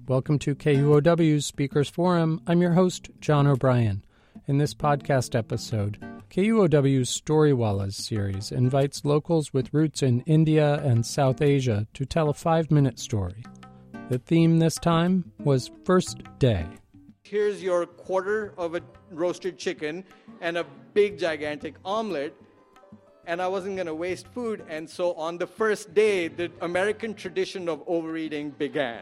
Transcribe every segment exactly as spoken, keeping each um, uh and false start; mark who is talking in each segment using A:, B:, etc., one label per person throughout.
A: Welcome to K U O W's Speakers Forum. I'm your host, John O'Brien. In this podcast episode, K U O W's Storywallas series invites locals with roots in India and South Asia to tell a five-minute story. The theme this time was First Day.
B: Here's your quarter of a roasted chicken and a big gigantic omelet, and I wasn't going to waste food, and so on the first day, the American tradition of overeating began.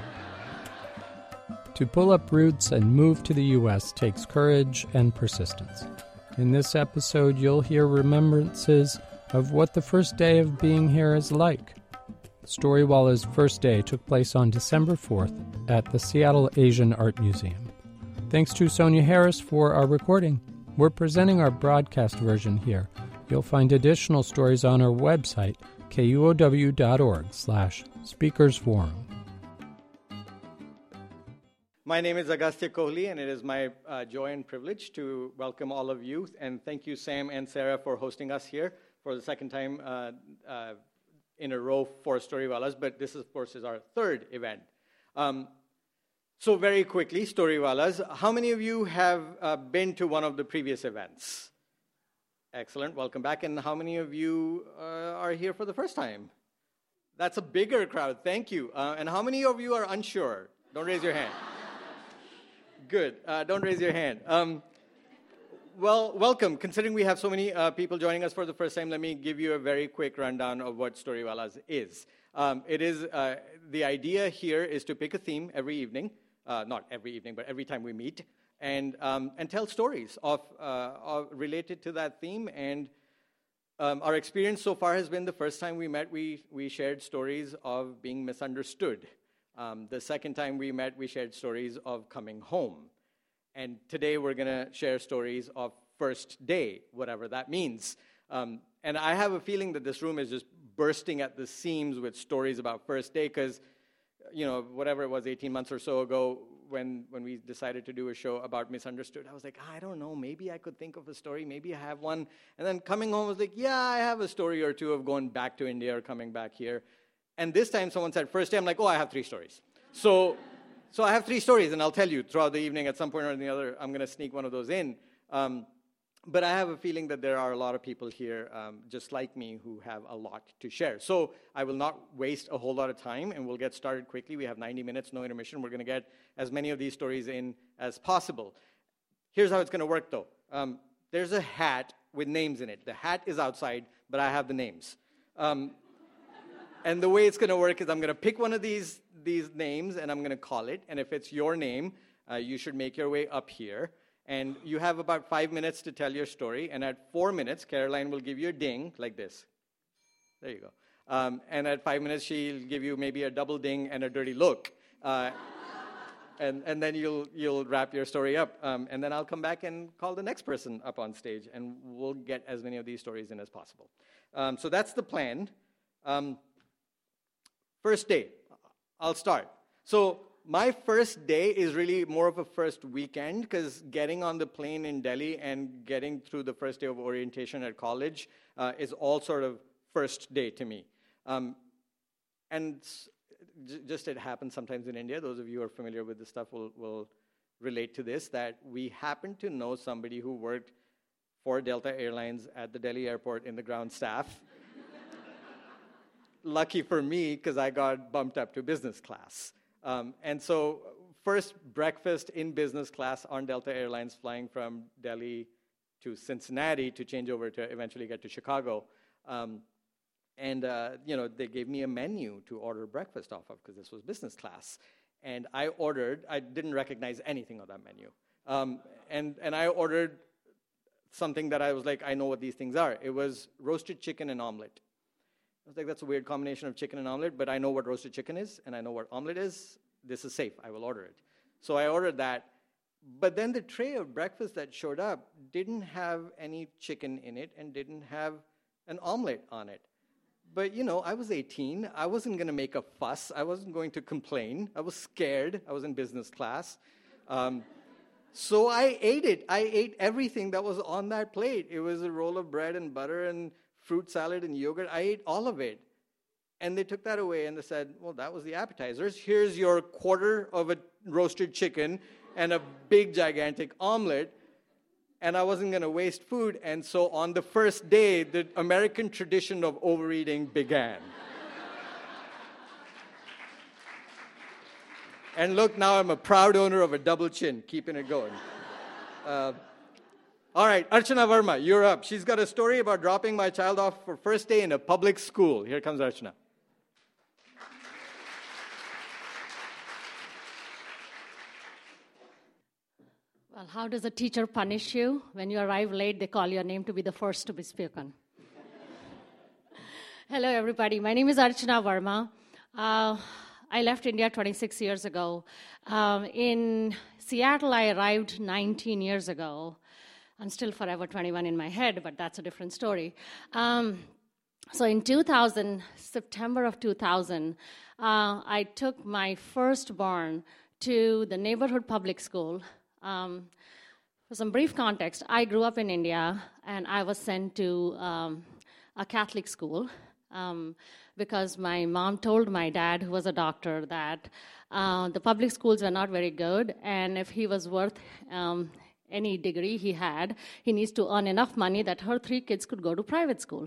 A: To pull up roots and move to the U S takes courage and persistence. In this episode, you'll hear remembrances of what the first day of being here is like. Storywalla's first day took place on December fourth at the Seattle Asian Art Museum. Thanks to Sonia Harris for our recording. We're presenting our broadcast version here. You'll find additional stories on our website, kuow.org slash speakersforum.
B: My name is Agastya Kohli, and it is my uh, joy and privilege to welcome all of you. And thank you, Sam and Sarah, for hosting us here for the second time uh, uh, in a row for Storywallas. But this, of course, is our third event. Um, so very quickly, Storywallas, how many of you have uh, been to one of the previous events? Excellent. Welcome back. And how many of you uh, are here for the first time? That's a bigger crowd. Thank you. Uh, and how many of you are unsure? Don't raise your hand. Good. Uh, don't raise your hand. Um, well, welcome. Considering we have so many uh, people joining us for the first time, let me give you a very quick rundown of what Storywallas is. Um, it is uh, the idea here is to pick a theme every evening, uh, not every evening, but every time we meet, and um, and tell stories of, uh, of related to that theme. And um, our experience so far has been the first time we met, we we shared stories of being misunderstood. Um, the second time we met, we shared stories of coming home. And today we're going to share stories of first day, whatever that means. Um, and I have a feeling that this room is just bursting at the seams with stories about first day because, you know, whatever it was eighteen months or so ago when, when we decided to do a show about misunderstood, I was like, I don't know, maybe I could think of a story, maybe I have one. And then coming home, I was like, yeah, I have a story or two of going back to India or coming back here. And this time someone said, first day, I'm like, oh, I have three stories. So so I have three stories, and I'll tell you throughout the evening at some point or the other, I'm going to sneak one of those in. Um, but I have a feeling that there are a lot of people here um, just like me who have a lot to share. So I will not waste a whole lot of time, and we'll get started quickly. We have ninety minutes, no intermission. We're going to get as many of these stories in as possible. Here's how it's going to work, though. Um, there's a hat with names in it. The hat is outside, but I have the names. Um, And the way it's going to work is I'm going to pick one of these, these names, and I'm going to call it. And if it's your name, uh, you should make your way up here. And you have about five minutes to tell your story. And at four minutes, Caroline will give you a ding like this. There you go. Um, and at five minutes, she'll give you maybe a double ding and a dirty look. Uh, and, and then you'll, you'll wrap your story up. Um, and then I'll come back and call the next person up on stage. And we'll get as many of these stories in as possible. Um, so that's the plan. Um, First day, I'll start. So my first day is really more of a first weekend because getting on the plane in Delhi and getting through the first day of orientation at college uh, is all sort of first day to me. Um, and j- just it happens sometimes in India. Those of you who are familiar with this stuff will, will relate to this, that we happen to know somebody who worked for Delta Airlines at the Delhi airport in the ground staff. Lucky for me, because I got bumped up to business class. Um, and so first breakfast in business class on Delta Airlines flying from Delhi to Cincinnati to change over to eventually get to Chicago. Um, and, uh, you know, they gave me a menu to order breakfast off of because this was business class. And I ordered, I didn't recognize anything on that menu. Um, and, and I ordered something that I was like, I know what these things are. It was roasted chicken and omelet. I was like, that's a weird combination of chicken and omelet, but I know what roasted chicken is, and I know what omelet is. This is safe. I will order it. So I ordered that. But then the tray of breakfast that showed up didn't have any chicken in it and didn't have an omelet on it. But, you know, I was eighteen. I wasn't going to make a fuss. I wasn't going to complain. I was scared. I was in business class. Um, so I ate it. I ate everything that was on that plate. It was a roll of bread and butter and fruit salad and yogurt. I ate all of it. And they took that away and they said, well, that was the appetizers. Here's your quarter of a roasted chicken and a big, gigantic omelet. And I wasn't going to waste food. And so on the first day, the American tradition of overeating began. And look, now I'm a proud owner of a double chin, keeping it going. Uh, all right, Archana Verma, you're up. She's got a story about dropping my child off for first day in a public school. Here comes Archana.
C: Well, how does a teacher punish you? When you arrive late, they call your name to be the first to be spoken. Hello, everybody. My name is Archana Verma. Uh, I left India twenty-six years ago. Um, in Seattle, I arrived nineteen years ago. I'm still forever twenty-one in my head, but that's a different story. Um, so in two thousand, September of two thousand, uh, I took my firstborn to the neighborhood public school. Um, for some brief context, I grew up in India, and I was sent to um, a Catholic school um, because my mom told my dad, who was a doctor, that uh, the public schools were not very good, and if he was worth um, any degree he had, he needs to earn enough money that her three kids could go to private school.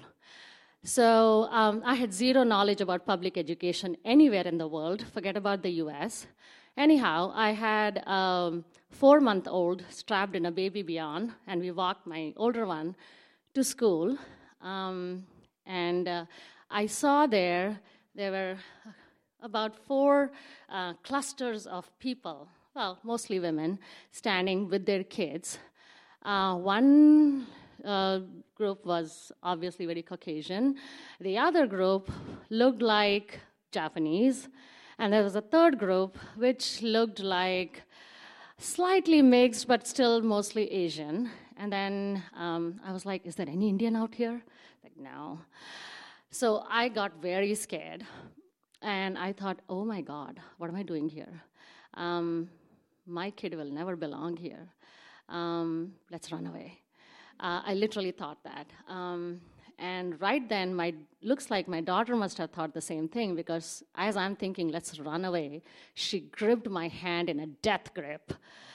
C: So um, I had zero knowledge about public education anywhere in the world, forget about the U S. Anyhow, I had a um, four-month-old strapped in a baby beyond, and we walked my older one to school. Um, and uh, I saw there, there were about four uh, clusters of people, well, mostly women, standing with their kids. Uh, one uh, group was obviously very Caucasian. The other group looked like Japanese. And there was a third group which looked like slightly mixed, but still mostly Asian. And then um, I was like, is there any Indian out here? Like, no. So I got very scared. And I thought, oh my God, what am I doing here? Um, my kid will never belong here. Um, let's run away. Uh, I literally thought that. Um, And right then, my looks like my daughter must have thought the same thing, because as I'm thinking, let's run away, she gripped my hand in a death grip.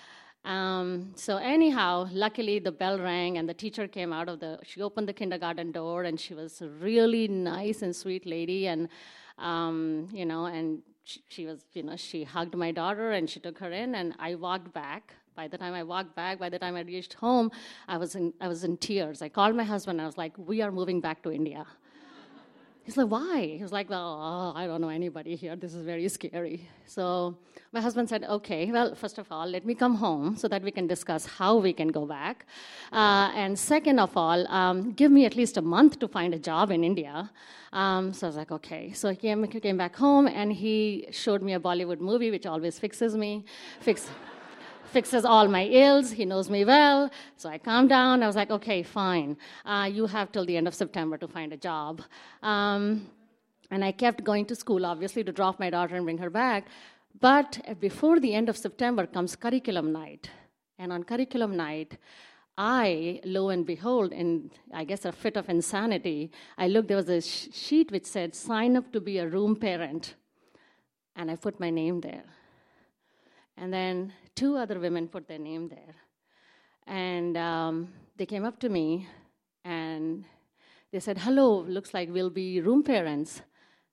C: Um, so anyhow, luckily the bell rang and the teacher came out of the, she opened the kindergarten door, and she was a really nice and sweet lady, and, um, you know, and she, she was, you know, she hugged my daughter and she took her in, and I walked back. By the time I walked back, by the time I reached home, I was in I was in tears. I called my husband. I was like, we are moving back to India. He's like, why? He was like, well, oh, I don't know anybody here. This is very scary. So my husband said, okay, well, first of all, let me come home so that we can discuss how we can go back. Uh, and second of all, um, give me at least a month to find a job in India. Um, so I was like, okay. So I came, came back home, and he showed me a Bollywood movie, which always fixes me. Fix. fixes all my ills. He knows me well. So I calmed down. I was like, okay, fine. Uh, you have till the end of September to find a job. Um, and I kept going to school, obviously, to drop my daughter and bring her back. But before the end of September comes curriculum night. And on curriculum night, I, lo and behold, in, I guess, a fit of insanity, I looked, there was a sh- sheet which said, sign up to be a room parent. And I put my name there. And then two other women put their name there. And um, they came up to me, and they said, hello, looks like we'll be room parents.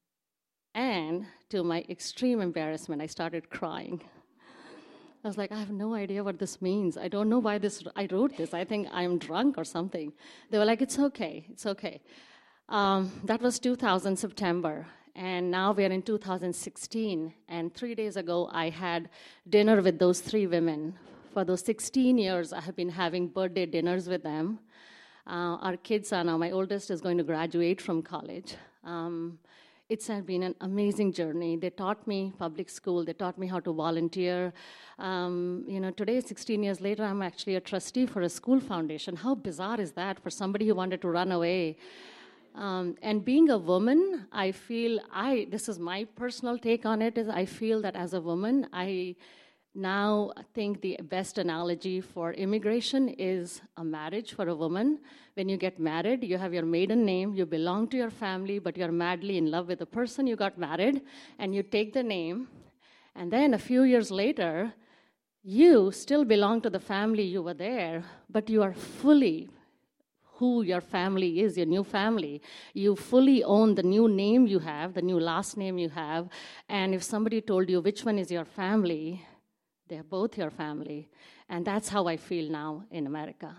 C: And to my extreme embarrassment, I started crying. I was like, I have no idea what this means. I don't know why this. I wrote this. I think I'm drunk or something. They were like, it's okay, it's okay. Um, that was two thousand, September. And now we're in two thousand sixteen, and three days ago, I had dinner with those three women. For those sixteen years, I have been having birthday dinners with them. Uh, our kids are now, my oldest is going to graduate from college. Um, it's been an amazing journey. They taught me public school. They taught me how to volunteer. Um, you know, today, sixteen years later, I'm actually a trustee for a school foundation. How bizarre is that for somebody who wanted to run away? Um, and being a woman, I feel, I this is my personal take on it, is I feel that as a woman, I now I think the best analogy for immigration is a marriage for a woman. When you get married, you have your maiden name, you belong to your family, but you're madly in love with the person you got married, and you take the name, and then a few years later, you still belong to the family you were there, but you are fully who your family is, your new family. You fully own the new name you have, the new last name you have, and if somebody told you which one is your family, they're both your family. And that's how I feel now in America.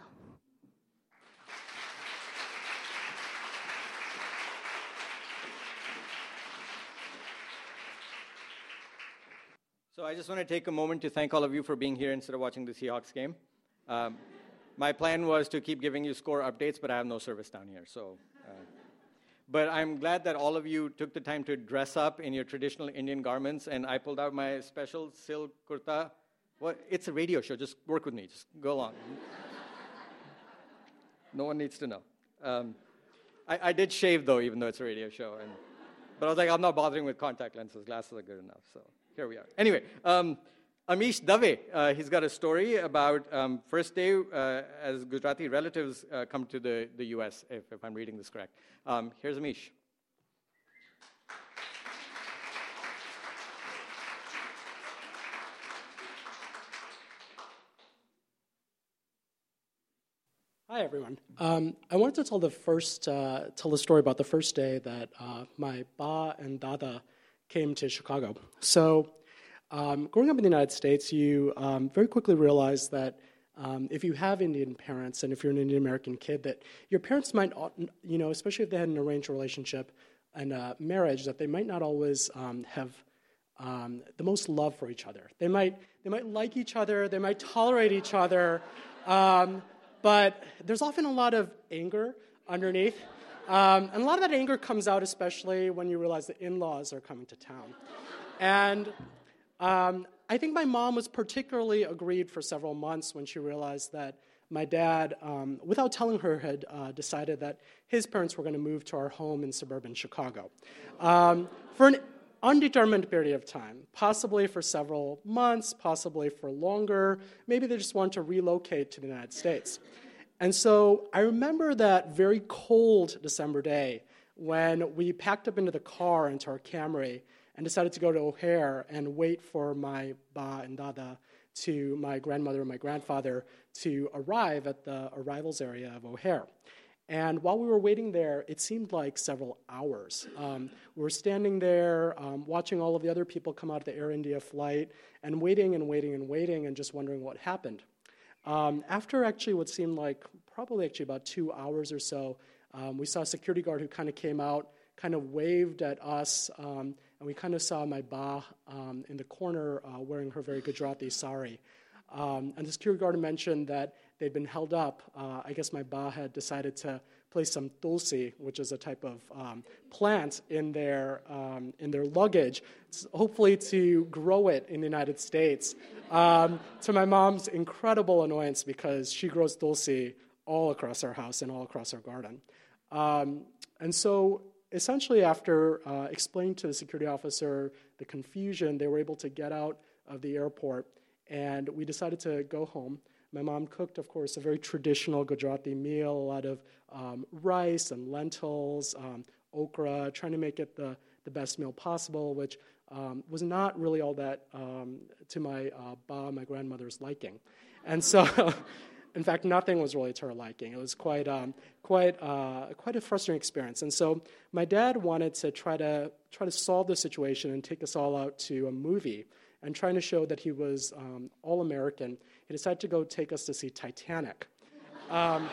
B: So I just want to take a moment to thank all of you for being here instead of watching the Seahawks game. Um, my plan was to keep giving you score updates, but I have no service down here. So, uh, but I'm glad that all of you took the time to dress up in your traditional Indian garments, and I pulled out my special silk kurta. Well, it's a radio show. Just work with me. Just go along. No one needs to know. Um, I, I did shave, though, even though it's a radio show. And, but I was like, I'm not bothering with contact lenses. Glasses are good enough. So here we are. Anyway, um, Amish Dave, uh, he's got a story about um, first day uh, as Gujarati relatives uh, come to the, the U S, if, if I'm reading this correct. Um, here's Amish.
D: Hi, everyone. Um, I wanted to tell the first uh, tell the story about the first day that uh, my ba and dada came to Chicago. So, um, growing up in the United States, you um, very quickly realize that um, if you have Indian parents and if you're an Indian American kid, that your parents might, you know, especially if they had an arranged relationship and a marriage, that they might not always um, have um, the most love for each other. They might they might like each other. They might tolerate each other. Um, But there's often a lot of anger underneath. Um, and a lot of that anger comes out especially when you realize the in-laws are coming to town. And um, I think my mom was particularly aggrieved for several months when she realized that my dad, um, without telling her, had uh, decided that his parents were going to move to our home in suburban Chicago um, for an undetermined period of time, possibly for several months, possibly for longer. Maybe they just want to relocate to the United States. And so I remember that very cold December day when we packed up into the car, into our Camry, and decided to go to O'Hare and wait for my ba and dada, to my grandmother and my grandfather, to arrive at the arrivals area of O'Hare. And while we were waiting there, it seemed like several hours. Um, we were standing there, um, watching all of the other people come out of the Air India flight, and waiting and waiting and waiting, and just wondering what happened. Um, after actually what seemed like probably actually about two hours or so, um, we saw a security guard who kind of came out, kind of waved at us, um, and we kind of saw my ba um, in the corner uh, wearing her very Gujarati sari. Um, and the security guard mentioned that they'd been held up. Uh, I guess my ba had decided to place some tulsi, which is a type of um, plant, in their um, in their luggage, hopefully to grow it in the United States. Um, to my mom's incredible annoyance, because she grows tulsi all across our house and all across our garden. Um, and so essentially after uh, explaining to the security officer the confusion, they were able to get out of the airport, and we decided to go home. My mom cooked, of course, a very traditional Gujarati meal, a lot of um, rice and lentils, um, okra, trying to make it the, the best meal possible, which um, was not really all that um, to my uh, ba, my grandmother's liking. And so, in fact, nothing was really to her liking. It was quite um, quite uh, quite a frustrating experience. And so my dad wanted to try to try to solve the situation and take us all out to a movie, and trying to show that he was um, all-American. He decided to go take us to see Titanic. Um,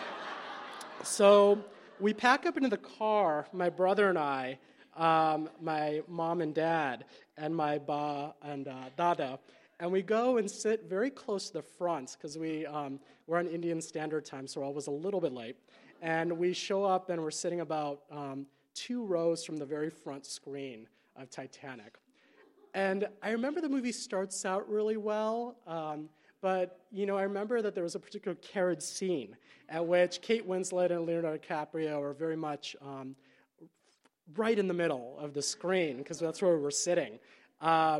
D: so we pack up into the car, my brother and I, um, my mom and dad, and my ba and uh, dada, and we go and sit very close to the front, because we, um, we're on Indian Standard Time, so we're always a little bit late. And we show up, and we're sitting about um, two rows from the very front screen of Titanic. And I remember the movie starts out really well, um, but, you know, I remember that there was a particular carriage scene at which Kate Winslet and Leonardo DiCaprio are very much um, right in the middle of the screen, because that's where we're sitting. Um,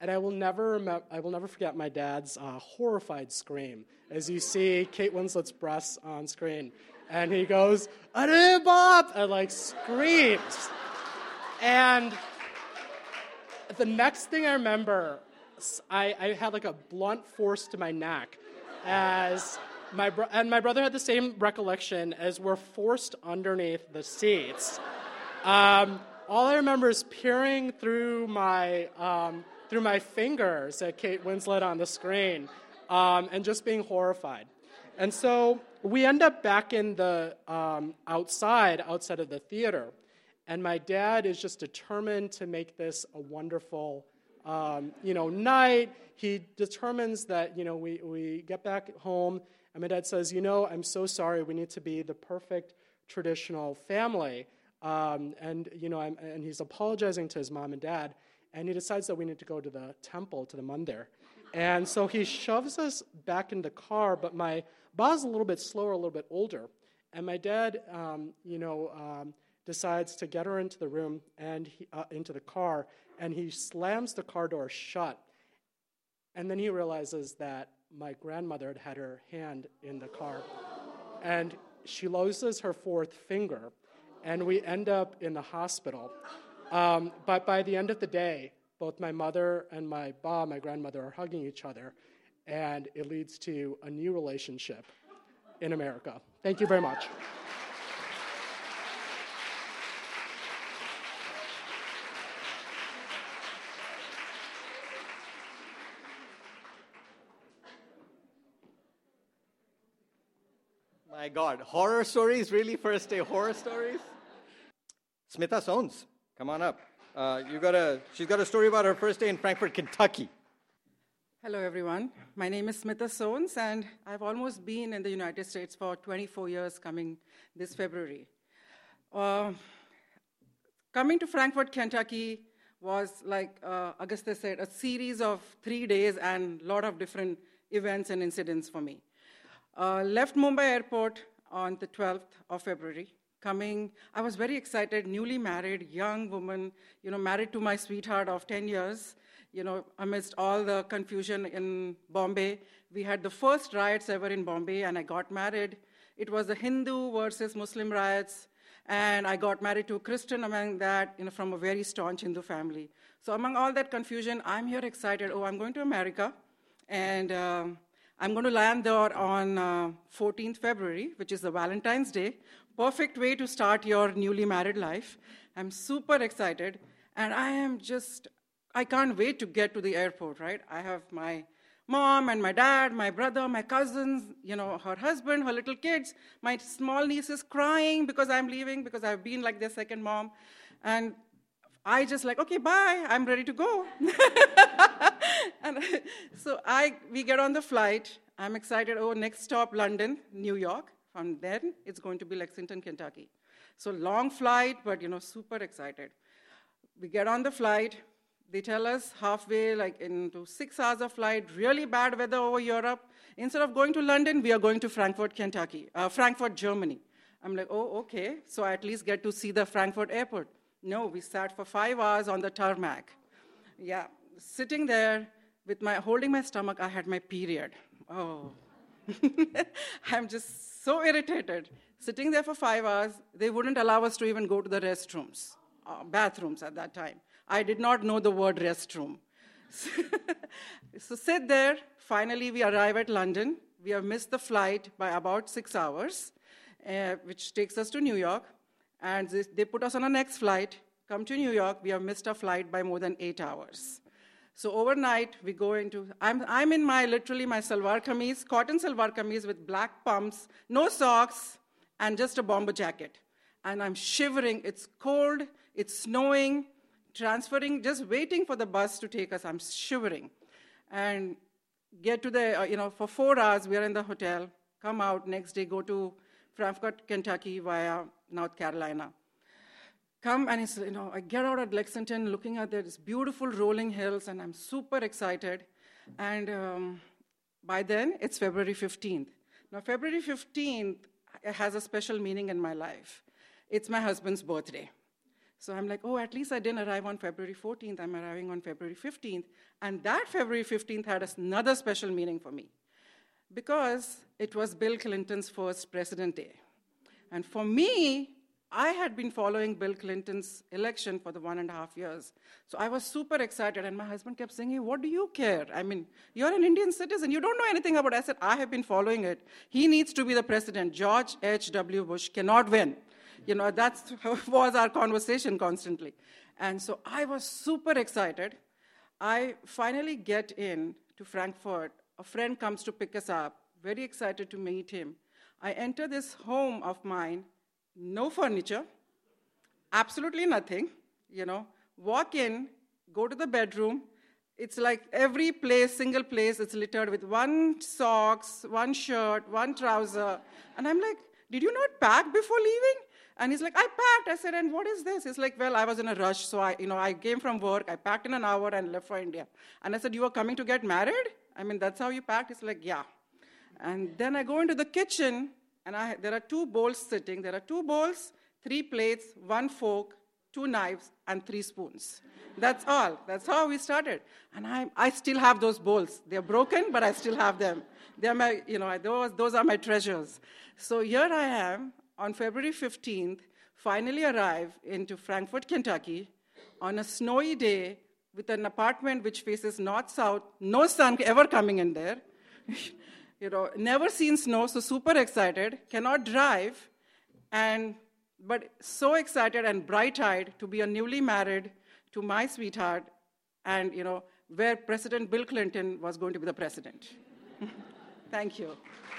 D: And I will never remember, I will never forget my dad's uh, horrified scream as you see Kate Winslet's breasts on screen. And he goes, "Arey baap!" and like screams. And the next thing I remember, I, I had like a blunt force to my neck as my bro- and my brother had the same recollection as we're forced underneath the seats. Um, all I remember is peering through my um, through my fingers at Kate Winslet on the screen um, and just being horrified. And so we end up back in the um, outside, outside of the theater, and my dad is just determined to make this a wonderful, um, you know, night. He determines that, you know, we, we get back home, and my dad says, you know, I'm so sorry, we need to be the perfect traditional family. Um, and, you know, I'm, and he's apologizing to his mom and dad, and he decides that we need to go to the temple, to the mandir. And so he shoves us back in the car, but my ba's a little bit slower, a little bit older. And my dad, um, you know, um, decides to get her into the room and he, uh, into the car, and he slams the car door shut. And then he realizes that my grandmother had had her hand in the car. And she loses her fourth finger, and we end up in the hospital. Um, but by the end of the day, both my mother and my ba, my grandmother, are hugging each other, and it leads to a new relationship in America. Thank you very much.
B: My God, horror stories? Really? First day horror stories? Smita Sones, come on up. Uh, you got a, she's got a story about her first day in Frankfort, Kentucky.
E: Hello, everyone. My name is Smita Sones, and I've almost been in the United States for twenty-four years, coming this February. Uh, coming to Frankfort, Kentucky was, like uh, Agastya said, a series of three days and a lot of different events and incidents for me. Uh, left Mumbai airport on the twelfth of February. Coming, I was very excited, newly married, young woman, you know, married to my sweetheart of ten years. You know, amidst all the confusion in Bombay, we had the first riots ever in Bombay, and I got married. It was the Hindu versus Muslim riots, and I got married to a Christian among that, you know, from a very staunch Hindu family. So among all that confusion, I'm here excited. Oh, I'm going to America, and um, I'm going to land there on uh, fourteenth of February, which is the Valentine's Day. Perfect way to start your newly married life. I'm super excited, and I am just, I can't wait to get to the airport, right? I have my mom and my dad, my brother, my cousins, you know, her husband, her little kids. My small niece is crying because I'm leaving, because I've been like their second mom. And I just like, okay, bye, I'm ready to go. And so I, we get on the flight. I'm excited. Oh, next stop, London, New York. From then, it's going to be Lexington, Kentucky. So long flight, but, you know, super excited. We get on the flight. They tell us halfway, like into six hours of flight, really bad weather over Europe. Instead of going to London, we are going to Frankfurt, Kentucky, uh, Frankfurt, Germany. I'm like, oh, okay. So I at least get to see the Frankfurt airport. No, we sat for five hours on the tarmac. Yeah, sitting there with my, holding my stomach, I had my period. Oh. I'm just so irritated. Sitting there for five hours, they wouldn't allow us to even go to the restrooms, uh, bathrooms at that time. I did not know the word restroom. So sit there. Finally, we arrive at London. We have missed the flight by about six hours, uh, which takes us to New York. And they, they put us on our next flight, come to New York. We have missed our flight by more than eight hours. So overnight, we go into, I'm, I'm in my, literally my salwar kameez, cotton salwar kameez with black pumps, no socks, and just a bomber jacket. And I'm shivering. It's cold. It's snowing. Transferring, just waiting for the bus to take us. I'm shivering. And get to the, uh, you know, for four hours, we are in the hotel, come out, next day go to Frankfort, Kentucky via North Carolina. Come, and it's, you know, I get out at Lexington looking at these beautiful rolling hills, and I'm super excited. And um, by then, it's February fifteenth. Now, February fifteenth has a special meaning in my life. It's my husband's birthday. So I'm like, oh, at least I didn't arrive on February fourteenth. I'm arriving on February fifteenth. And that February fifteenth had another special meaning for me because it was Bill Clinton's first President Day. And for me, I had been following Bill Clinton's election for the one and a half years. So I was super excited, and my husband kept saying, hey, what do you care? I mean, you're an Indian citizen. You don't know anything about it. I said, I have been following it. He needs to be the president. George H W Bush cannot win. You know, that was our conversation constantly. And so I was super excited. I finally get in to Frankfurt. A friend comes to pick us up, very excited to meet him. I enter this home of mine, no furniture, absolutely nothing, you know, walk in, go to the bedroom. It's like every place, single place, it's littered with one socks, one shirt, one trouser. And I'm like, did you not pack before leaving? And he's like, I packed. I said, and what is this? He's like, well, I was in a rush, so I, you know, I came from work, I packed in an hour and left for India. And I said, you were coming to get married? I mean, that's how you packed? He's like, yeah. And then I go into the kitchen, and I, there are two bowls sitting. There are two bowls, three plates, one fork, two knives, and three spoons. That's all. That's how we started. And I, I still have those bowls. They're broken, but I still have them. They're my, you know, those, those are my treasures. So here I am on February fifteenth, finally arrive into Frankfort, Kentucky, on a snowy day with an apartment which faces north-south, no sun ever coming in there. You know, never seen snow, so super excited, cannot drive, and but so excited and bright-eyed to be a newly married to my sweetheart, and, you know, where President Bill Clinton was going to be the president. Thank you.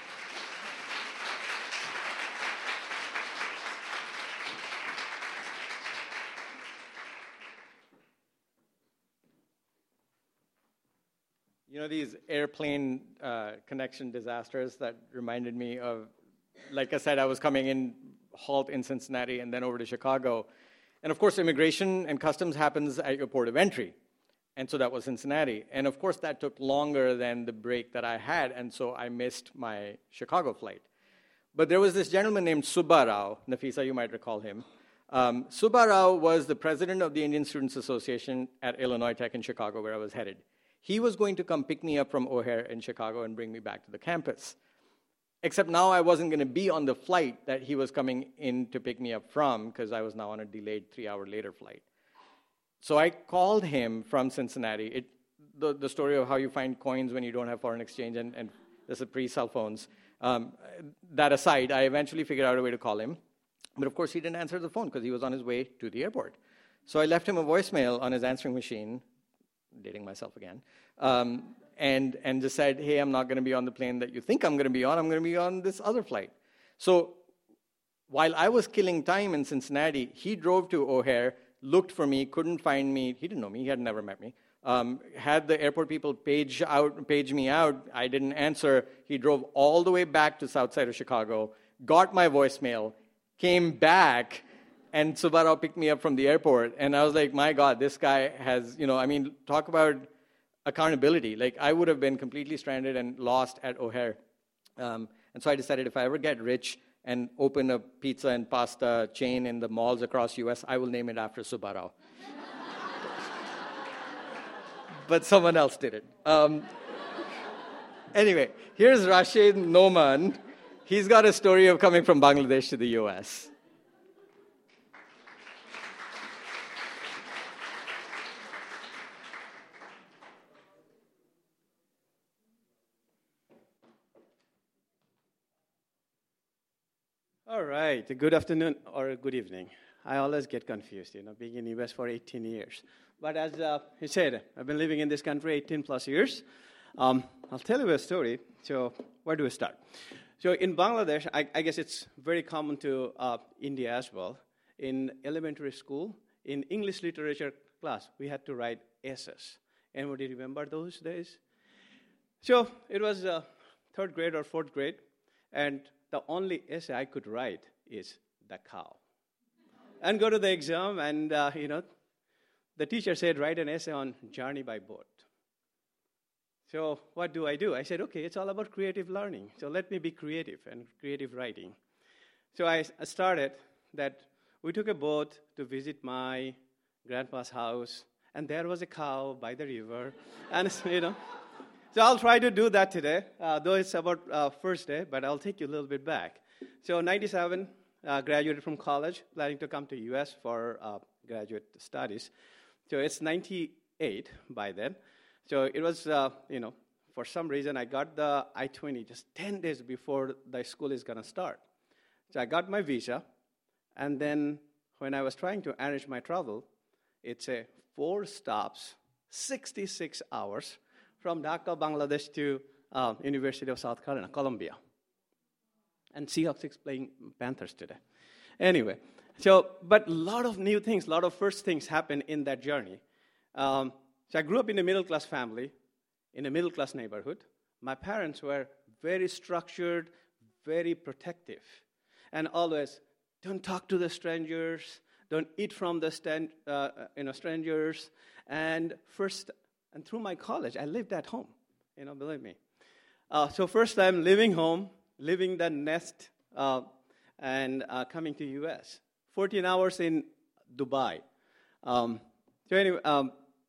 B: You know, these airplane uh, connection disasters that reminded me of, like I said, I was coming in, halt in Cincinnati, and then over to Chicago. And of course, immigration and customs happens at your port of entry. And so that was Cincinnati. And of course, that took longer than the break that I had, and so I missed my Chicago flight. But there was this gentleman named Subba Rao. Nafisa, you might recall him. Um, Subba Rao was the president of the Indian Students Association at Illinois Tech in Chicago, where I was headed. He was going to come pick me up from O'Hare in Chicago and bring me back to the campus. Except now I wasn't going to be on the flight that he was coming in to pick me up from, because I was now on a delayed three-hour later flight. So I called him from Cincinnati. It, the, the story of how you find coins when you don't have foreign exchange, and, and this is pre-cell phones. Um, that aside, I eventually figured out a way to call him. But of course, he didn't answer the phone because he was on his way to the airport. So I left him a voicemail on his answering machine, dating myself again, um, and, and just said, hey, I'm not going to be on the plane that you think I'm going to be on. I'm going to be on this other flight. So while I was killing time in Cincinnati, he drove to O'Hare, looked for me, couldn't find me. He didn't know me. He had never met me. Um, had the airport people page out, page me out. I didn't answer. He drove all the way back to south side of Chicago, got my voicemail, came back, and Subba Rao picked me up from the airport. And I was like, my God, this guy has, you know, I mean, talk about accountability. Like, I would have been completely stranded and lost at O'Hare. Um, and so I decided if I ever get rich and open a pizza and pasta chain in the malls across U S, I will name it after Subba Rao. But someone else did it. Um, anyway, here's Rashid Noman. He's got a story of coming from Bangladesh to the U S.
F: All right, good afternoon or good evening. I always get confused, you know, being in the U S for eighteen years. But as uh, he said, I've been living in this country eighteen plus years. Um, I'll tell you a story. So where do we start? So in Bangladesh, I, I guess it's very common to uh, India as well. In elementary school, in English literature class, we had to write essays. Anybody remember those days? So it was uh, third grade or fourth grade, and the only essay I could write is the cow. And go to the exam, and, uh, you know, the teacher said, write an essay on journey by boat. So what do I do? I said, okay, it's all about creative learning. So let me be creative and creative writing. So I started that we took a boat to visit my grandpa's house, and there was a cow by the river, and you know. So I'll try to do that today, uh, though it's about uh, first day, but I'll take you a little bit back. So ninety-seven, uh, graduated from college, planning to come to U S for uh, graduate studies. So it's ninety-eight by then. So it was, uh, you know, for some reason I got the I twenty just ten days before the school is going to start. So I got my visa, and then when I was trying to arrange my travel, it's a four stops, sixty-six hours, from Dhaka, Bangladesh to uh, University of South Carolina, Columbia. And Seahawks is playing Panthers today. Anyway, so, but a lot of new things, a lot of first things happened in that journey. Um, so I grew up in a middle-class family, in a middle-class neighborhood. My parents were very structured, very protective, and always, don't talk to the strangers, don't eat from the stand, uh, you know, strangers. And first, and through my college, I lived at home, you know, believe me. Uh, so first time living home, living the nest, uh, and uh, coming to U S fourteen hours in Dubai. Um, so anyway, um,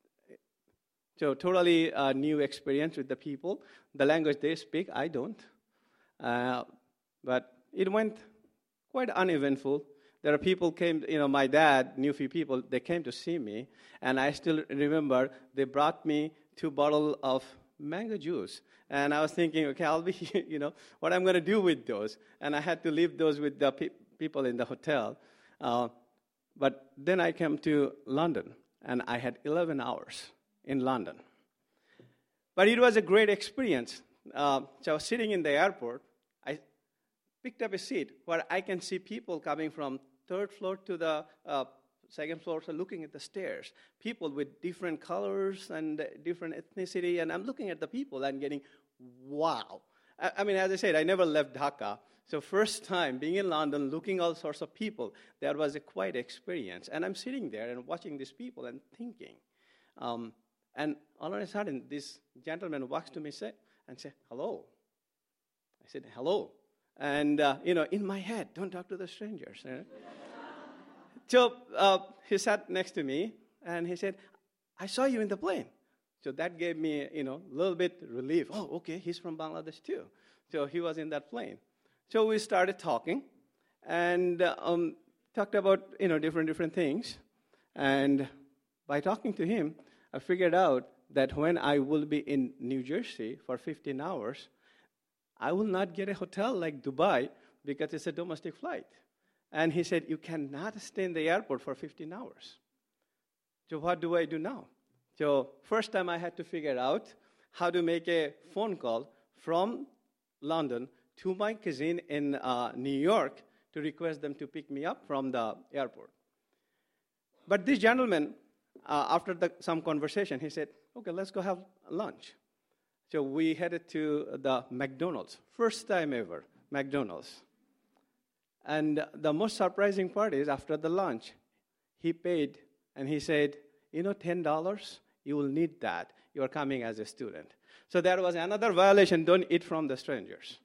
F: so totally uh, new experience with the people. The language they speak, I don't. Uh, but it went quite uneventful. There are people came, you know, my dad knew a few people, they came to see me, and I still remember they brought me two bottles of mango juice. And I was thinking, okay, I'll be, you know, what I'm going to do with those. And I had to leave those with the pe- people in the hotel. Uh, but then I came to London, and I had eleven hours in London. But it was a great experience. Uh, so I was sitting in the airport. I picked up a seat where I can see people coming from third floor to the uh, second floor, so looking at the stairs. People with different colors and different ethnicity, and I'm looking at the people and getting, wow. I, I mean, as I said, I never left Dhaka, so first time being in London, looking all sorts of people, that was a quite experience. And I'm sitting there and watching these people and thinking. Um, and all of a sudden, this gentleman walks to me say, and say, hello. I said, hello. And, uh, you know, in my head, don't talk to the strangers. You know? So uh, he sat next to me, and he said, I saw you in the plane. So that gave me, you know, a little bit relief. Oh, okay, he's from Bangladesh too. So he was in that plane. So we started talking, and uh, um, talked about, you know, different, different things. And by talking to him, I figured out that when I will be in New Jersey for fifteen hours, I will not get a hotel like Dubai because it's a domestic flight. And he said, you cannot stay in the airport for fifteen hours. So what do I do now? So first time I had to figure out how to make a phone call from London to my cousin in uh, New York to request them to pick me up from the airport. But this gentleman, uh, after the, some conversation, he said, okay, let's go have lunch. So we headed to the McDonald's, first time ever, McDonald's. And the most surprising part is after the lunch, he paid and he said, you know, ten dollars, you will need that. You are coming as a student. So there was another violation, don't eat from the strangers.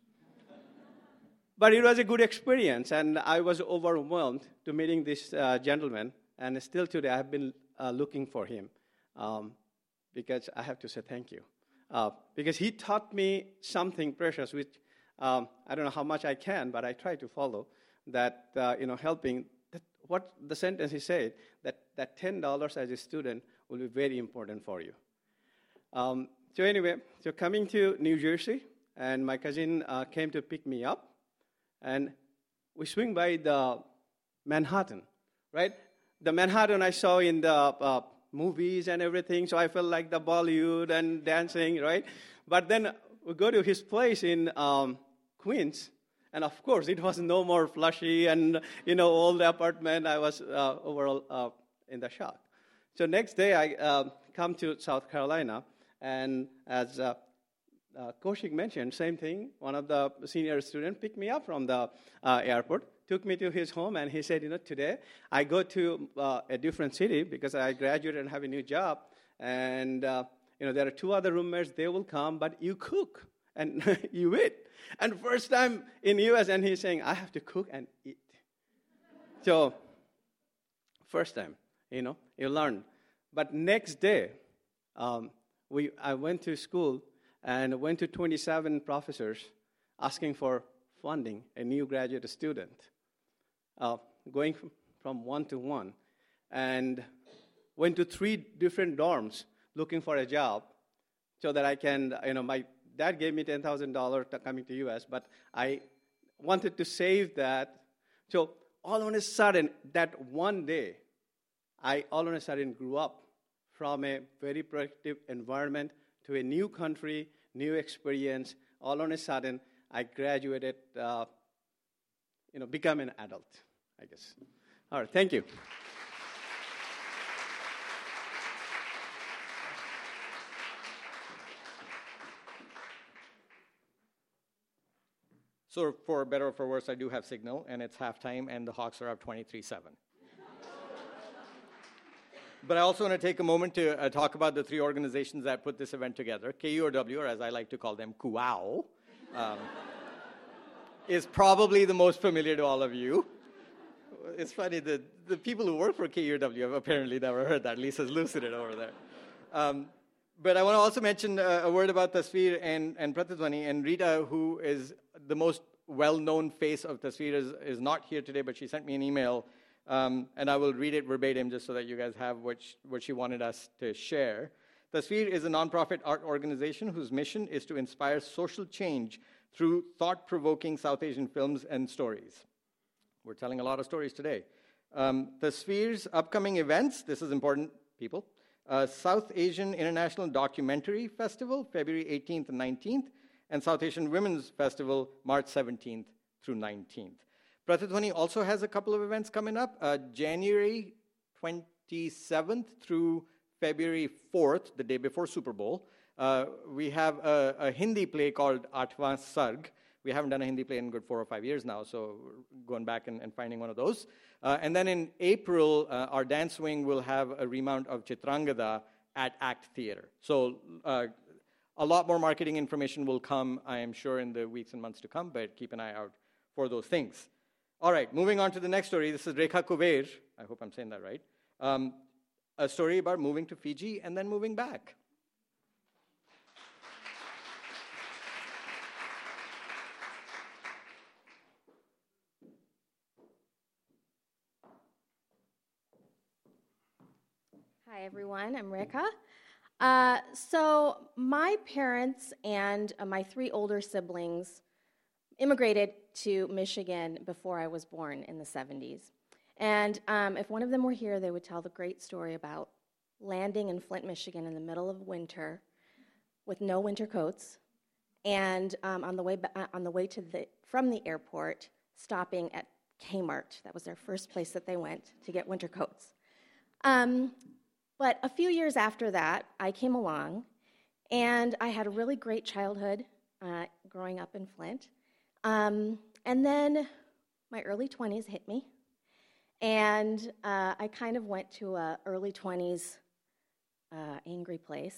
F: But it was a good experience, and I was overwhelmed to meeting this uh, gentleman, and still today I've been uh, looking for him um, because I have to say thank you. Uh, because he taught me something precious, which um, I don't know how much I can, but I try to follow, that, uh, you know, helping, that what the sentence he said, that, that ten dollars as a student will be very important for you. Um, so anyway, so coming to New Jersey, and my cousin uh, came to pick me up, and we swing by the Manhattan, right? The Manhattan I saw in the uh, movies and everything, so I felt like the Bollywood and dancing, right? But then we go to his place in um, Queens, and of course it was no more flashy and, you know, old apartment. I was uh, overall uh, in the shock. So next day I uh, come to South Carolina, and as uh, uh, Kaushik mentioned, same thing, one of the senior students picked me up from the uh, airport, took me to his home, and he said, you know, today I go to uh, a different city because I graduated and have a new job, and, uh, you know, there are two other roommates, they will come, but you cook and you eat. And first time in U S, and he's saying, I have to cook and eat. So First time, you know, you learn. But next day, um, we I went to school and went to twenty-seven professors asking for funding a new graduate student, uh, going from, from one to one, and went to three different dorms looking for a job so that I can, you know, my dad gave me ten thousand dollars coming to U S, but I wanted to save that. So all of a sudden, that one day, I all of a sudden grew up from a very productive environment to a new country, new experience. All of a sudden, I graduated, uh, you know, become an adult, I guess. All right, thank you.
B: So for better or for worse, I do have signal, and it's halftime, and the Hawks are up twenty-three seven. But I also want to take a moment to uh, talk about the three organizations that put this event together. K U O W, or as I like to call them, K U O W, um, is probably the most familiar to all of you. It's funny, the, the people who work for K U O W have apparently never heard that. Lisa's lucid it over there. Um, But I want to also mention uh, a word about Tasveer and, and Pratidhwani. And Rita, who is the most well-known face of Tasveer, is, is not here today, but she sent me an email. Um, and I will read it verbatim just so that you guys have what she, what she wanted us to share. Tasveer is a nonprofit art organization whose mission is to inspire social change through thought-provoking South Asian films and stories. We're telling a lot of stories today. Um, Tasveer's upcoming events, this is important, people. Uh, South Asian International Documentary Festival, February eighteenth and nineteenth, and South Asian Women's Festival, March seventeenth through nineteenth. Pratidhwani also has a couple of events coming up, uh, January twenty-seventh through February fourth, the day before Super Bowl. Uh, we have a, a Hindi play called Aatwan Sarg. We haven't done a Hindi play in good four or five years now, so going back and, and finding one of those. Uh, and then in April, uh, our dance wing will have a remount of Chitrangada at ACT Theater. So uh, a lot more marketing information will come, I am sure, in the weeks and months to come, but keep an eye out for those things. All right, moving on to the next story. This is Rekha Kuber. I hope I'm saying that right. Um, a story about moving to Fiji and then moving back.
G: Hi, everyone. I'm Rekha. Uh, so my parents and uh, my three older siblings immigrated to Michigan before I was born in the seventies. And um, if one of them were here, they would tell the great story about landing in Flint, Michigan in the middle of winter with no winter coats, and um, on the way ba- on the way to the from the airport, stopping at Kmart. That was their first place that they went to get winter coats. Um, But a few years after that, I came along, and I had a really great childhood uh, growing up in Flint. Um, and then my early twenties hit me, and uh, I kind of went to an early twenties uh, angry place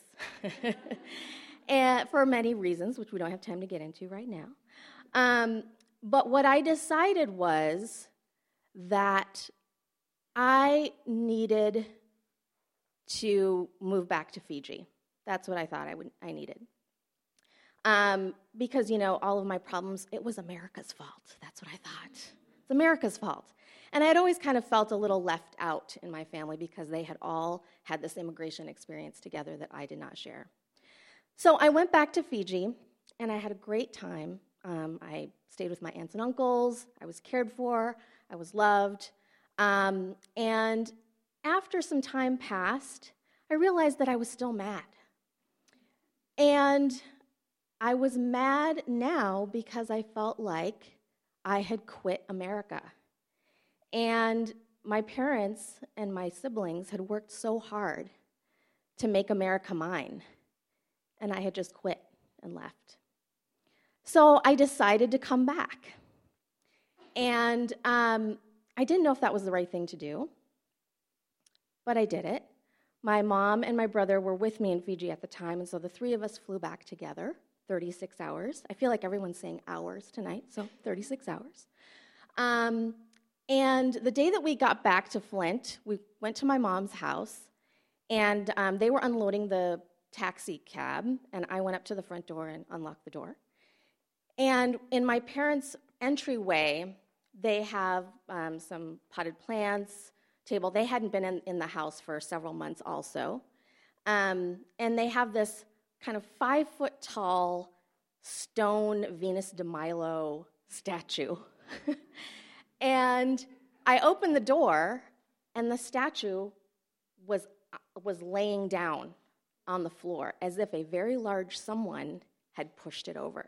G: and for many reasons, which we don't have time to get into right now. Um, but what I decided was that I needed to move back to Fiji. That's what I thought I would I needed. Um, because, you know, all of my problems, it was America's fault. That's what I thought. It's America's fault. And I had always kind of felt a little left out in my family because they had all had this immigration experience together that I did not share. So I went back to Fiji, and I had a great time. Um, I stayed with my aunts and uncles. I was cared for. I was loved. Um, and after some time passed, I realized that I was still mad. And I was mad now because I felt like I had quit America. And my parents and my siblings had worked so hard to make America mine, and I had just quit and left. So I decided to come back. And um, I didn't know if that was the right thing to do, but I did it. My mom and my brother were with me in Fiji at the time, and so the three of us flew back together, thirty-six hours. I feel like everyone's saying hours tonight, so thirty-six hours. Um, And the day that we got back to Flint, we went to my mom's house, and um, they were unloading the taxi cab, and I went up to the front door and unlocked the door. And in my parents' entryway, they have um, some potted plants, table. They hadn't been in, in the house for several months also. Um, and they have this kind of five-foot-tall stone Venus de Milo statue. And I opened the door, and the statue was, was laying down on the floor as if a very large someone had pushed it over.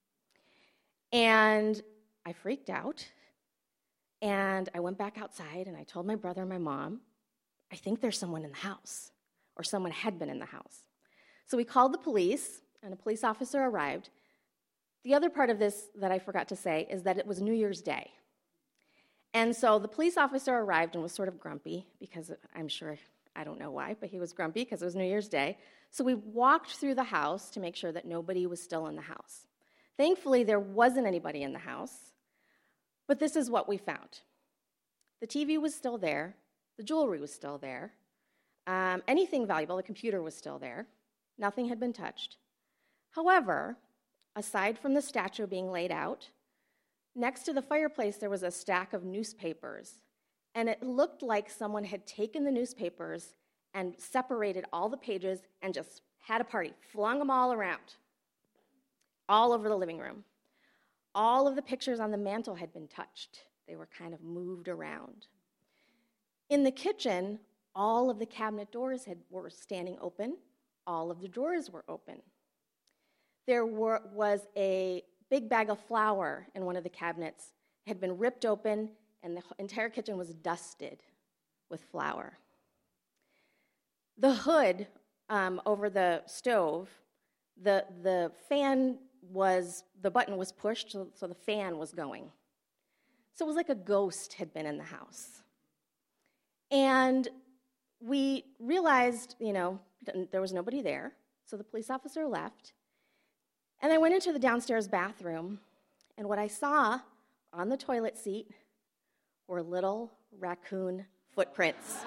G: And I freaked out, and I went back outside, and I told my brother and my mom, I think there's someone in the house, or someone had been in the house. So we called the police, and a police officer arrived. The other part of this that I forgot to say is that it was New Year's Day. And so the police officer arrived and was sort of grumpy, because I'm sure, I don't know why, but he was grumpy because it was New Year's Day. So we walked through the house to make sure that nobody was still in the house. Thankfully, there wasn't anybody in the house, but this is what we found. The T V was still there, the jewelry was still there, um, anything valuable, the computer was still there, nothing had been touched. However, aside from the statue being laid out, next to the fireplace there was a stack of newspapers, and it looked like someone had taken the newspapers and separated all the pages and just had a party, flung them all around, all over the living room. All of the pictures on the mantle had been touched. They were kind of moved around. In the kitchen, all of the cabinet doors had, were standing open. All of the drawers were open. There were, was a big bag of flour in one of the cabinets. It had been ripped open, and the entire kitchen was dusted with flour. The hood um, over the stove, the, the fan was, the button was pushed, so, so the fan was going. So it was like a ghost had been in the house. And we realized, you know, there was nobody there, so the police officer left. And I went into the downstairs bathroom, and what I saw on the toilet seat were little raccoon footprints.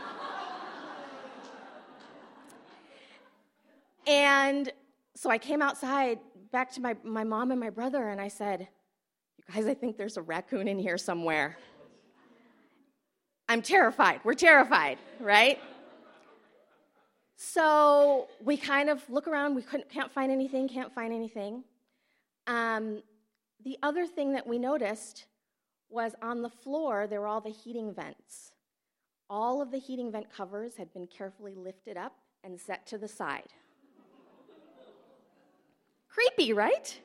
G: And so I came outside back to my, my mom and my brother, and I said, you guys, I think there's a raccoon in here somewhere. I'm terrified. We're terrified, right? So we kind of look around. We couldn't, can't find anything, can't find anything. Um, the other thing that we noticed was on the floor, there were all the heating vents. All of the heating vent covers had been carefully lifted up and set to the side. Creepy, right?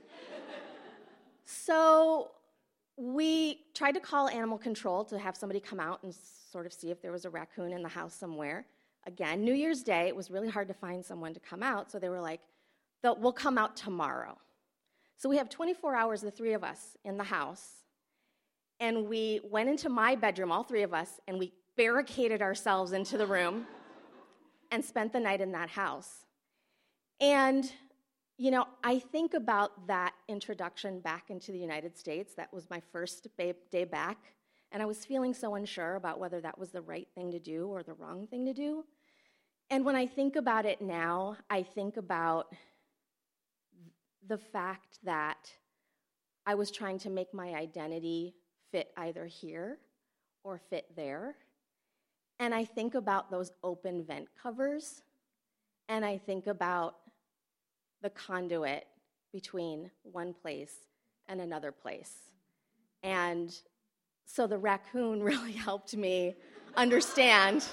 G: So we tried to call animal control to have somebody come out and sort of see if there was a raccoon in the house somewhere. Again, New Year's Day, it was really hard to find someone to come out, so they were like, we'll come out tomorrow. So we have twenty-four hours, the three of us, in the house, and we went into my bedroom, all three of us, and we barricaded ourselves into the room and spent the night in that house. And you know, I think about that introduction back into the United States. That was my first day back, and I was feeling so unsure about whether that was the right thing to do or the wrong thing to do. And when I think about it now, I think about the fact that I was trying to make my identity fit either here or fit there. And I think about those open vent covers, and I think about the conduit between one place and another place. And so the raccoon really helped me understand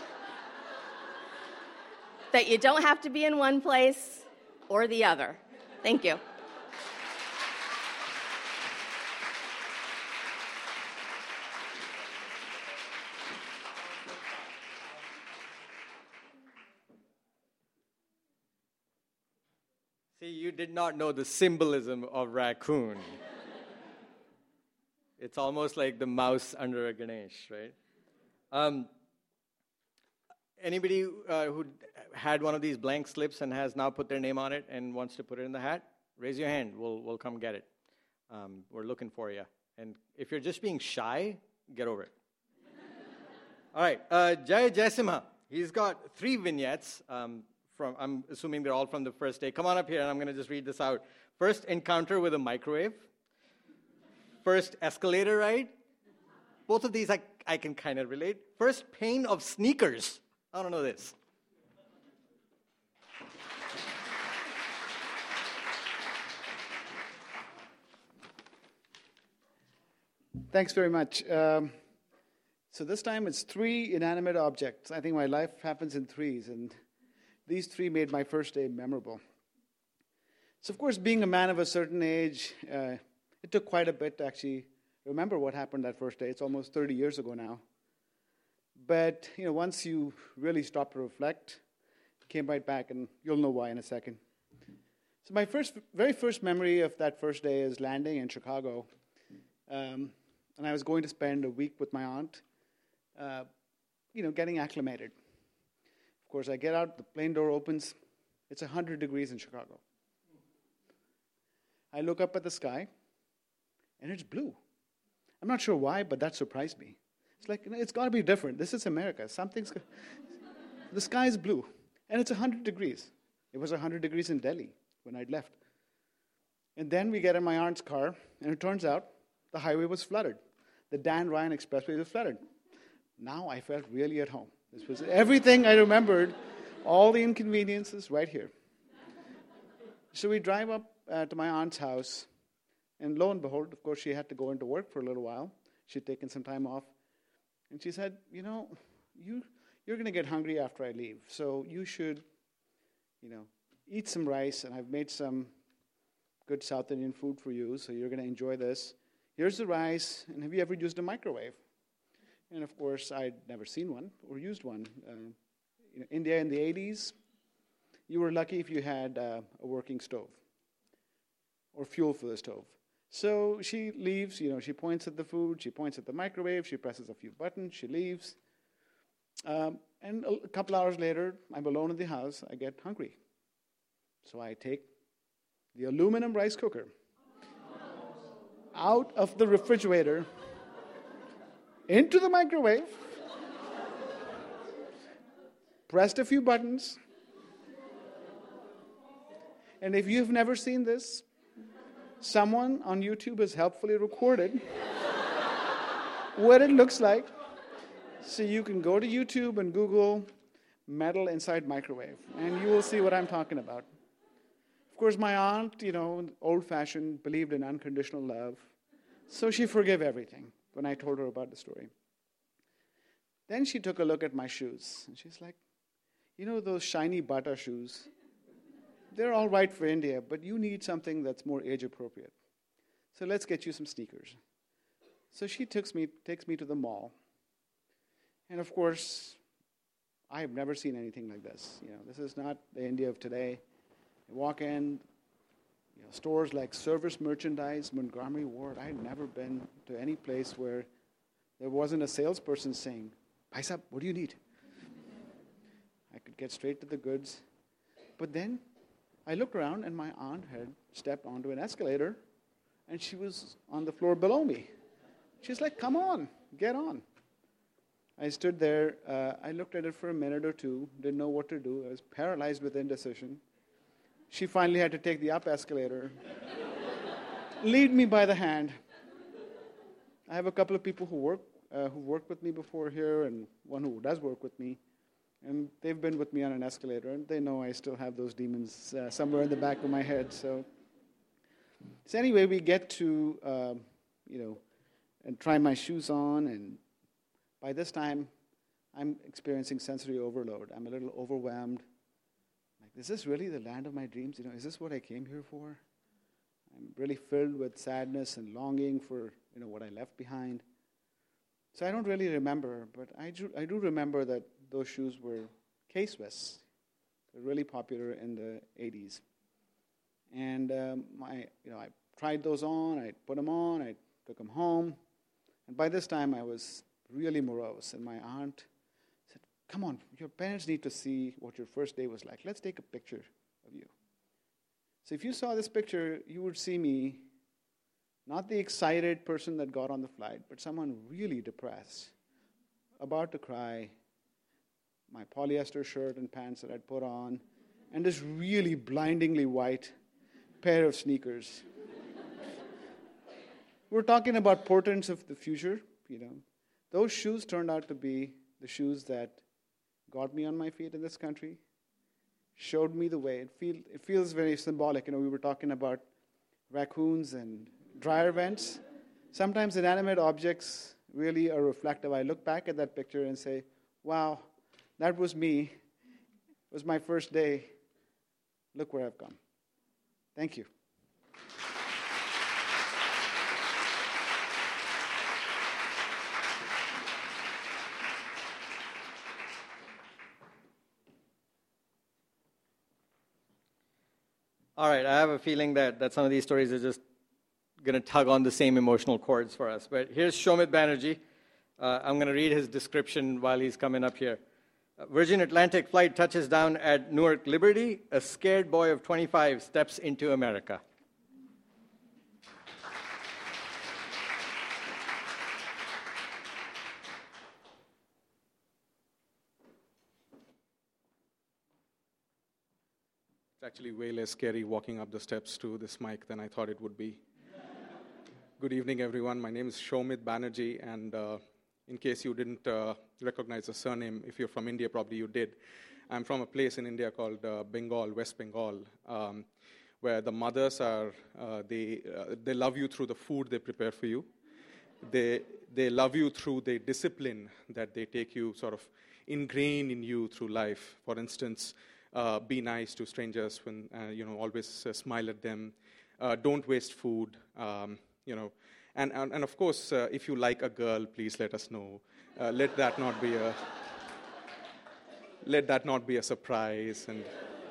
G: that you don't have to be in one place or the other. Thank you.
B: See, you did not know the symbolism of raccoon. It's almost like the mouse under a Ganesh, right? Um, anybody uh, who had one of these blank slips and has now put their name on it and wants to put it in the hat, raise your hand. We'll we'll come get it. Um, we're looking for you. And if you're just being shy, get over it. All right, uh, Jay Jaisimha. He's got three vignettes. Um, from I'm assuming they're all from the first day. Come on up here, and I'm going to just read this out. First encounter with a microwave. First escalator ride. Both of these I, I can kind of relate. First pain of sneakers. I don't know this.
H: Thanks very much. Um, so this time it's three inanimate objects. I think my life happens in threes, and these three made my first day memorable. So of course, being a man of a certain age, uh, it took quite a bit to actually remember what happened that first day. It's almost thirty years ago now. But you know, once you really stop to reflect, it came right back, and you'll know why in a second. So my first, very first memory of that first day is landing in Chicago. Um, and I was going to spend a week with my aunt, uh, you know, getting acclimated. Of course, I get out, the plane door opens. It's one hundred degrees in Chicago. I look up at the sky, and it's blue. I'm not sure why, but that surprised me. It's like, you know, it's got to be different. This is America. Something's... The sky is blue, and it's one hundred degrees. It was one hundred degrees in Delhi when I'd left. And then we get in my aunt's car, and it turns out the highway was flooded. The Dan Ryan Expressway was flooded. Now I felt really at home. This was everything I remembered, all the inconveniences right here. So we drive up uh, to my aunt's house, and lo and behold, of course, she had to go into work for a little while. She'd taken some time off. And she said, you know, you, you're going to get hungry after I leave, so you should, you know, eat some rice, and I've made some good South Indian food for you, so you're going to enjoy this. Here's the rice, and have you ever used a microwave? And of course, I'd never seen one or used one. Uh, you know, India in the eighties, you were lucky if you had uh, a working stove or fuel for the stove. So she leaves, you know, she points at the food, she points at the microwave, she presses a few buttons, she leaves. Um, and a couple hours later, I'm alone in the house, I get hungry. So I take the aluminum rice cooker out of the refrigerator into the microwave, pressed a few buttons, and if you've never seen this, someone on YouTube has helpfully recorded what it looks like. So you can go to YouTube and Google metal inside microwave, and you will see what I'm talking about. Of course, my aunt, you know, old-fashioned, believed in unconditional love, so she forgave everything when I told her about the story. Then she took a look at my shoes, and she's like, you know those shiny Bata shoes? They're all right for India, but you need something that's more age-appropriate. So let's get you some sneakers. So she takes me, takes me to the mall. And of course, I have never seen anything like this. You know, this is not the India of today. You walk in, you know, stores like Service Merchandise, Montgomery Ward. I had never been to any place where there wasn't a salesperson saying, "Paisa, what do you need?" I could get straight to the goods. But then I looked around, and my aunt had stepped onto an escalator, and she was on the floor below me. She's like, "Come on, get on." I stood there. Uh, I looked at it for a minute or two, didn't know what to do. I was paralyzed with indecision. She finally had to take the up escalator, lead me by the hand. I have a couple of people who work uh, who worked with me before here, and one who does work with me. And they've been with me on an escalator, and they know I still have those demons uh, somewhere in the back of my head. So, so anyway, we get to, um, you know, and try my shoes on, and by this time, I'm experiencing sensory overload. I'm a little overwhelmed. Like, is this really the land of my dreams? You know, is this what I came here for? I'm really filled with sadness and longing for, you know, what I left behind. So I don't really remember, but I do, I do remember that those shoes were K-Swiss. They're really popular in the eighties. And um, my, you know, I tried those on, I put them on, I took them home. And by this time, I was really morose. And my aunt said, "Come on, your parents need to see what your first day was like. Let's take a picture of you." So if you saw this picture, you would see me, not the excited person that got on the flight, but someone really depressed. about to cry, my polyester shirt and pants that I'd put on, and this really blindingly white pair of sneakers. We're talking about portents of the future, you know. Those shoes turned out to be the shoes that got me on my feet in this country, showed me the way. It, feel, it feels very symbolic. You know, we were talking about raccoons and dryer vents. Sometimes inanimate objects really are reflective. I look back at that picture and say, wow, that was me. It was my first day. Look where I've come. Thank you.
B: All right, I have a feeling that, that some of these stories are just going to tug on the same emotional chords for us. But here's Shomit Banerjee. Uh, I'm going to read his description while he's coming up here. Uh, Virgin Atlantic flight touches down at Newark Liberty. A scared boy of twenty-five steps into America.
I: It's actually way less scary walking up the steps to this mic than I thought it would be. Good evening, everyone. My name is Shomit Banerjee, and uh, in case you didn't uh, recognize the surname, if you're from India, probably you did. I'm from a place in India called uh, Bengal, West Bengal, um, where the mothers are, uh, they, uh, they love you through the food they prepare for you. They, they love you through the discipline that they take you, sort of ingrain in you through life. For instance, Uh, be nice to strangers when, uh, you know, always uh, smile at them. Uh, don't waste food, um, you know. And, and, and of course, uh, if you like a girl, please let us know. Uh, let that not be a, let that not be a surprise. And,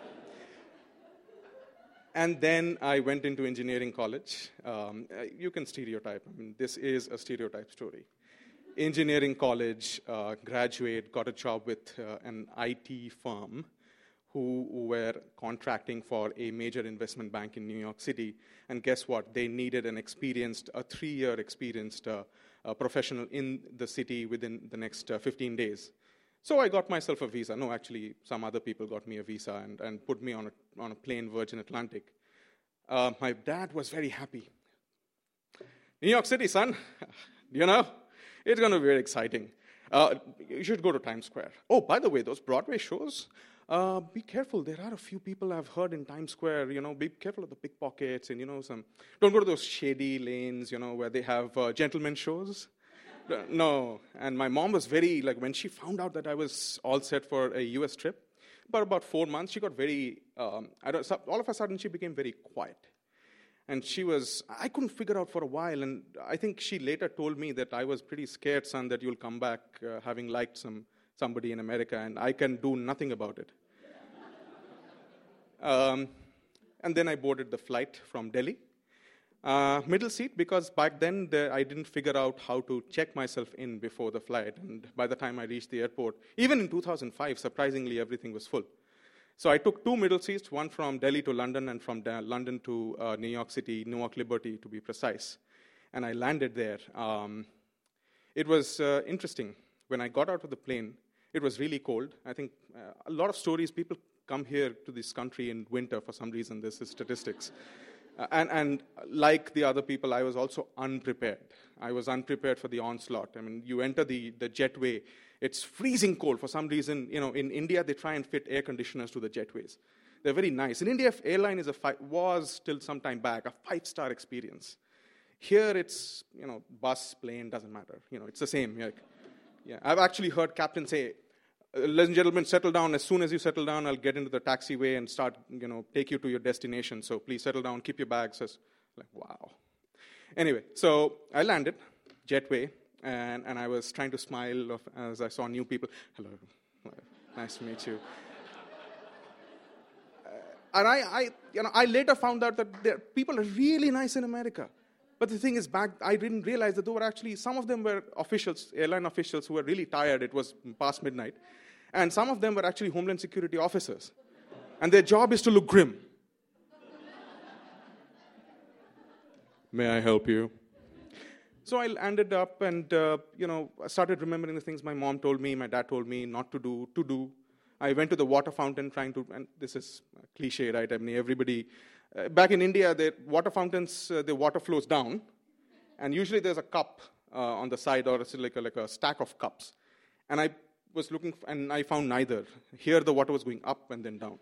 I: and then I went into engineering college. Um, you can stereotype. I mean, this is a stereotype story. Engineering college, uh, graduate, got a job with uh, an I T firm, who were contracting for a major investment bank in New York City. And guess what? They needed an experienced, a three-year experienced uh, uh, professional in the city within the next uh, fifteen days. So I got myself a visa. No, actually, some other people got me a visa and, and put me on a, on a plane, Virgin Atlantic. Uh, my dad was very happy. New York City, son, you know, it's going to be very exciting. Uh, you should go to Times Square. Oh, by the way, those Broadway shows, Uh, be careful. There are a few people I've heard in Times Square, you know, be careful of the pickpockets and, you know, some, don't go to those shady lanes, you know, where they have uh, gentlemen shows. No. And my mom was very, like, when she found out that I was all set for a U S trip, but about four months, she got very, um, I don't, all of a sudden, she became very quiet. And she was, I couldn't figure out for a while, and I think she later told me that I was pretty scared, son, that you'll come back uh, having liked some somebody in America, and I can do nothing about it. Um, and then I boarded the flight from Delhi. Uh, middle seat, because back then the, I didn't figure out how to check myself in before the flight. And by the time I reached the airport, even in two thousand five, surprisingly, everything was full. So I took two middle seats, one from Delhi to London and from da- London to uh, New York City, Newark Liberty to be precise. And I landed there. Um, it was uh, interesting. When I got out of the plane, it was really cold. I think uh, a lot of stories, people come here to this country in winter for some reason. This is statistics. Uh, and, and like the other people, I was also unprepared. I was unprepared for the onslaught. I mean, you enter the, the jetway, it's freezing cold. For some reason, you know, in India, they try and fit air conditioners to the jetways. They're very nice. In India, airline is a fi- was, till some time back, a five-star experience. Here, it's, you know, bus, plane, doesn't matter. You know, it's the same. Like, yeah, I've actually heard captains say, ladies and gentlemen, settle down. As soon as you settle down, I'll get into the taxiway and start, you know, take you to your destination. So please settle down, keep your bags. Like, wow. Anyway, so I landed, jetway, and, and I was trying to smile of, as I saw new people. Hello, nice to meet you. Uh, and I, I, you know, I later found out that there, people are really nice in America. But the thing is, back I didn't realize that there were actually, some of them were officials, airline officials who were really tired. It was past midnight. And some of them were actually Homeland Security officers. And their job is to look grim. May I help you? So I ended up and, uh, you know, I started remembering the things my mom told me, my dad told me not to do, to do. I went to the water fountain trying to, and this is a cliche, right? I mean, everybody, uh, back in India, the water fountains, uh, the water flows down, and usually there's a cup uh, on the side, or it's like a, like a stack of cups. And I was looking, f- and I found neither. Here the water was going up and then down.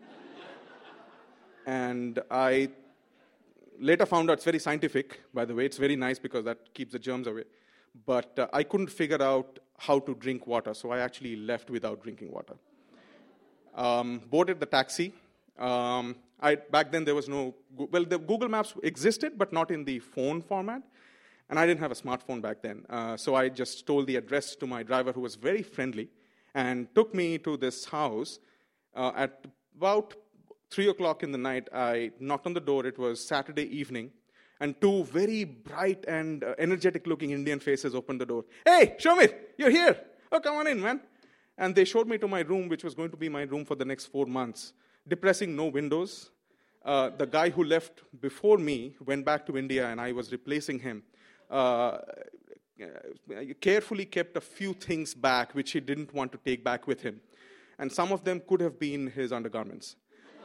I: And I later found out it's very scientific, by the way. It's very nice because that keeps the germs away. But uh, I couldn't figure out how to drink water, so I actually left without drinking water. Um, boarded the taxi. Um, I, back then there was no, well, the Google Maps existed, but not in the phone format. And I didn't have a smartphone back then. Uh, so I just told the address to my driver, who was very friendly, and took me to this house. Uh, at about three o'clock in the night, I knocked on the door. It was Saturday evening. And two very bright and uh, energetic-looking Indian faces opened the door. Hey, Shomir, you're here. Oh, come on in, man. And they showed me to my room, which was going to be my room for the next four months. Depressing, no windows. Uh, the guy who left before me went back to India, and I was replacing him. Uh, carefully kept a few things back, which he didn't want to take back with him. And some of them could have been his undergarments.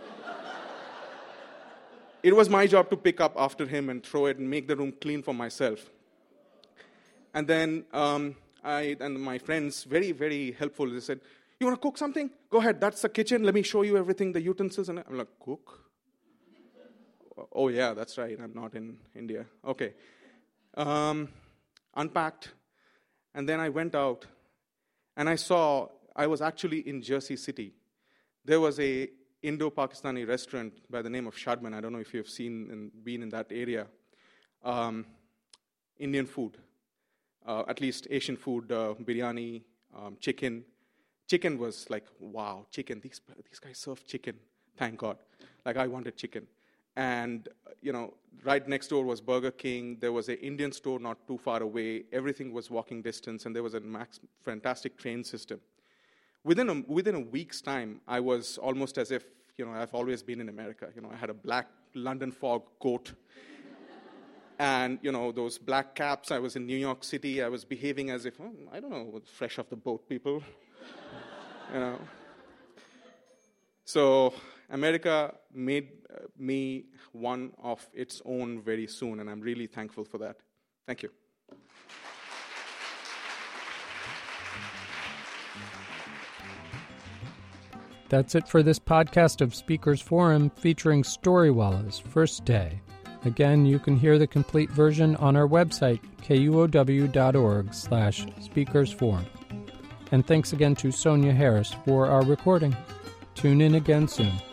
I: It was my job to pick up after him and throw it and make the room clean for myself. And then um, I and my friends, very, very helpful, they said, you want to cook something? Go ahead, that's the kitchen. Let me show you everything, the utensils. And I'm like, cook? Oh, yeah, that's right. I'm not in India. Okay. Um, unpacked. And then I went out, and I saw, I was actually in Jersey City. There was a Indo-Pakistani restaurant by the name of Shadman. I don't know if you've seen and been in that area. Um, Indian food, uh, at least Asian food, uh, biryani, um, chicken. Chicken was like, wow, chicken. These these guys serve chicken. Thank God. Like, I wanted chicken. And, you know, right next door was Burger King. There was an Indian store not too far away. Everything was walking distance, and there was a max, fantastic train system. Within a, within a week's time, I was almost as if, you know, I've always been in America. You know, I had a black London fog coat. And, you know, those black caps. I was in New York City. I was behaving as if, oh, I don't know, fresh off the boat, people. You know. So America made uh, me one of its own very soon, and I'm really thankful for that. Thank you.
A: That's it for this podcast of Speakers Forum featuring Storywalla's First Day. Again, you can hear the complete version on our website, kuow.org slash speakersforum. And thanks again to Sonia Harris for our recording. Tune in again soon.